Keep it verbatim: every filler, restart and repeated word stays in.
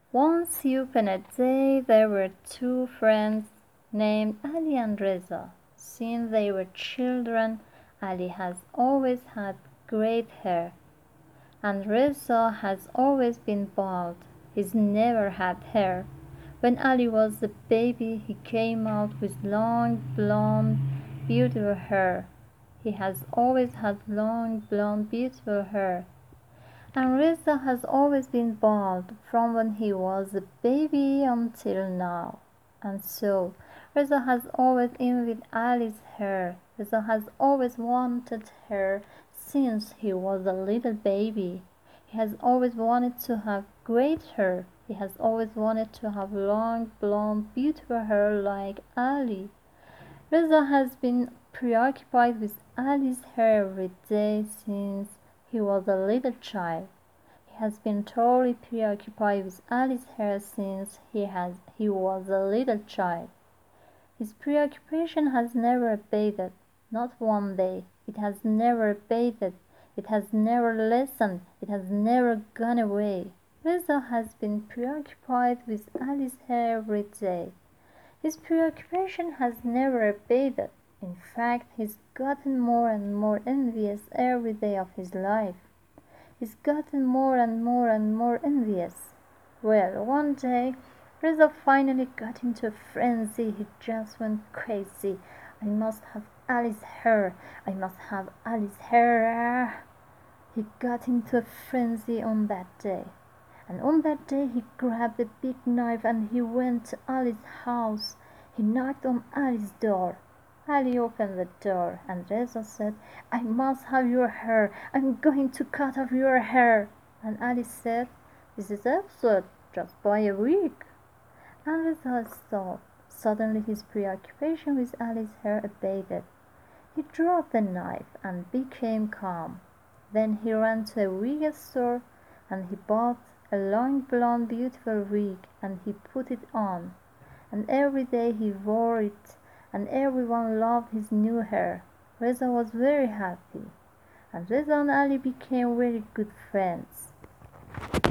Once upon a day there were two friends named Ali and Reza. Since they were children, Ali has always had great hair, and Reza has always been bald. He's never had hair. When Ali was a baby, he came out with long, blonde, beautiful hair. He has always had long, blonde, beautiful hair. And Reza has always been bald from when he was a baby until now. And so, Reza has always envied Ali's hair. Reza has always wanted hair since he was a little baby. He has always wanted to have great hair. He has always wanted to have long, blonde, beautiful hair like Ali. Reza has been preoccupied with Ali's hair every day since he was a little child. He has been totally preoccupied with Ali's hair since he has he was a little child. His preoccupation has never abated, not one day. It has never abated. It has never lessened. It has never gone away. Reza has been preoccupied with Ali's hair every day. His preoccupation has never abated. In fact, he's gotten more and more envious every day of his life. He's gotten more and more and more envious. Well, one day, Reza finally got into a frenzy. He just went crazy. I must have Ali's hair. I must have Ali's hair. He got into a frenzy on that day. And on that day he grabbed a big knife and he went to Ali's house. He knocked on Ali's door. Ali opened the door and Reza said, I must have your hair. I'm going to cut off your hair. And Ali said, this is absurd. Just buy a wig. And Reza stopped. Suddenly his preoccupation with Ali's hair abated. He dropped the knife and became calm. Then he ran to a wig store and he bought a long blonde beautiful wig and he put it on, and every day he wore it, and everyone loved his new hair. Reza was very happy, and Reza and Ali became very good friends.